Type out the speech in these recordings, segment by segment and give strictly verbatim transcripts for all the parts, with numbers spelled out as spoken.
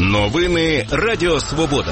Новини Радіо Свобода.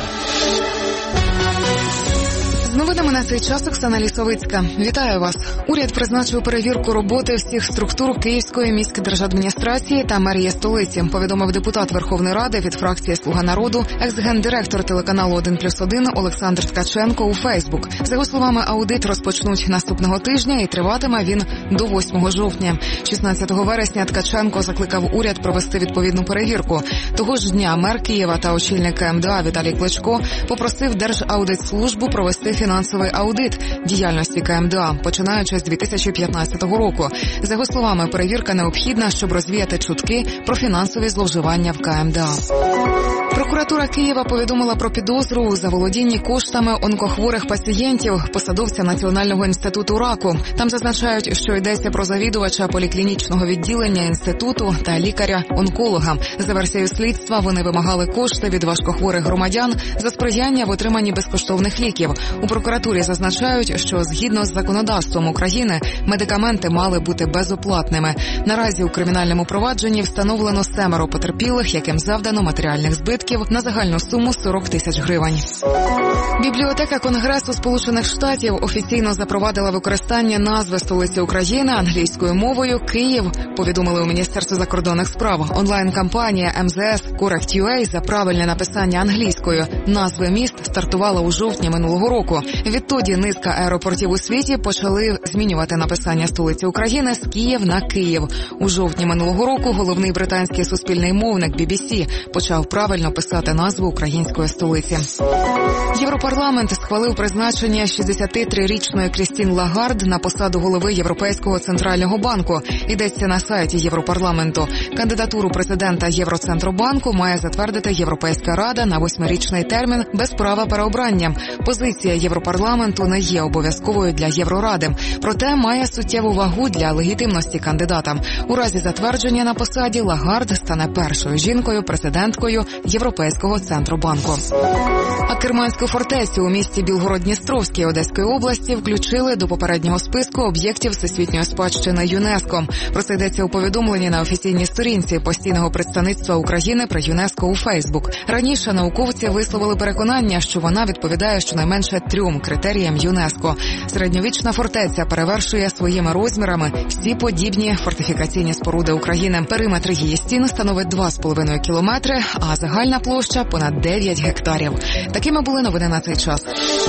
З новинами на цей час Оксана Лісовицька. Вітаю вас. Уряд призначив перевірку роботи всіх структур Київської міськдержадміністрації та мерії столиці, повідомив депутат Верховної Ради від фракції «Слуга народу», екс-гендиректор телеканалу один плюс один Олександр Ткаченко у Фейсбук. За його словами, аудит розпочнуть наступного тижня і триватиме він до восьмого жовтня. шістнадцятого вересня Ткаченко закликав уряд провести відповідну перевірку. Того ж дня мер Києва та очільник КМДА Віталій Кличко попросив Держаудитслужбу провести фінансовий аудит діяльності КМДА, починаючи з дві тисячі п'ятнадцятого року. За його словами, перевірка необхідна, щоб розвіяти чутки про фінансові зловживання в КМДА. Прокуратура Києва повідомила про підозру у заволодінні коштами онкохворих пацієнтів посадовця Національного інституту раку. Там зазначають, що йдеться про завідувача поліклінічного відділення інституту та лікаря-онколога. За версією слідства, вони вимагали кошти від важкохворих громадян за сприяння в отриманні безкоштовних ліків. У прокуратурі зазначають, що згідно з законодавством України медикаменти мали бути безоплатними. Наразі у кримінальному провадженні встановлено семеро потерпілих, яким завдано матеріальних збитків на загальну суму сорок тисяч гривень. Бібліотека Конгресу Сполучених Штатів офіційно запровадила використання назви столиці України англійською мовою «Київ», повідомили у Міністерстві закордонних справ. Онлайн-кампанія ем зе ес Correct.ua за правильне написання англійською назви міст стартувала у жовтні минулого року. Відтоді низка аеропортів у світі почали змінювати написання столиці України з Київ на Київ. У жовтні минулого року головний британський суспільний мовник бі бі сі почав правильно писати назву української столиці. Європарламент схвалив призначення шістдесятитрирічної Крістін Лагард на посаду голови Європейського центрального банку. Йдеться на сайті Європарламенту. Кандидатуру президента Євроцентробанку має затвердити Європейська рада на восьмирічний термін без права переобрання. Позиція Європарламенту не є обов'язковою для Євроради, проте має суттєву вагу для легітимності кандидата. У разі затвердження на посаді Лагард стане першою жінкою-президенткою Європейського центробанку. А Керманську фортецю у місті Білгород-Дністровській Одеської області включили до попереднього списку об'єктів всесвітньої спадщини ЮНЕСКО. Про це йдеться у повідомленні на офіційній сторінці постійного представництва України при ЮНЕСКО у Фейсбук. Раніше науковці висловили переконання, що вона відповідає щонайменше трьом критеріям ЮНЕСКО. Середньовічна фортеця перевершує своїми розмірами всі подібні фортифікаційні споруди України. Периметр її стін становить два з половиною кілометри, а загальна площа – понад дев'ять гектарів. Такими були новини на цей час.